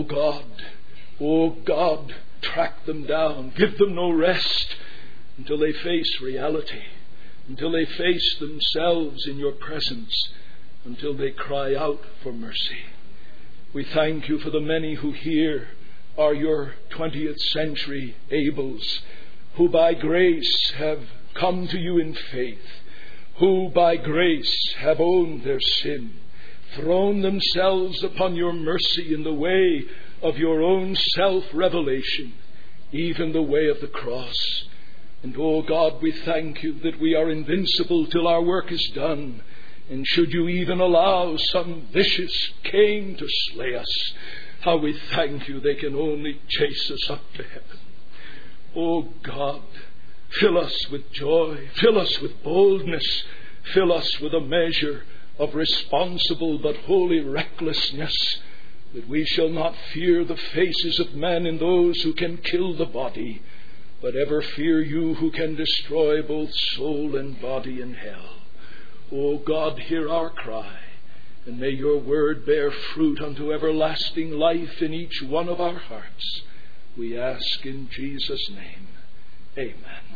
God, track them down, give them no rest until they face reality, until they face themselves in your presence, until they cry out for mercy. We thank you for the many who here are your 20th century Abels, who by grace have come to you in faith, who by grace have owned their sin, thrown themselves upon your mercy in the way of your own self-revelation, even the way of the cross. And, oh God, we thank you that we are invincible till our work is done. And should you even allow some vicious Cain to slay us, how we thank you they can only chase us up to heaven. Oh God, fill us with joy, fill us with boldness, fill us with a measure of responsible but holy recklessness, that we shall not fear the faces of men and those who can kill the body, but ever fear you who can destroy both soul and body in hell. O God, hear our cry, and may your word bear fruit unto everlasting life in each one of our hearts. We ask in Jesus' name. Amen.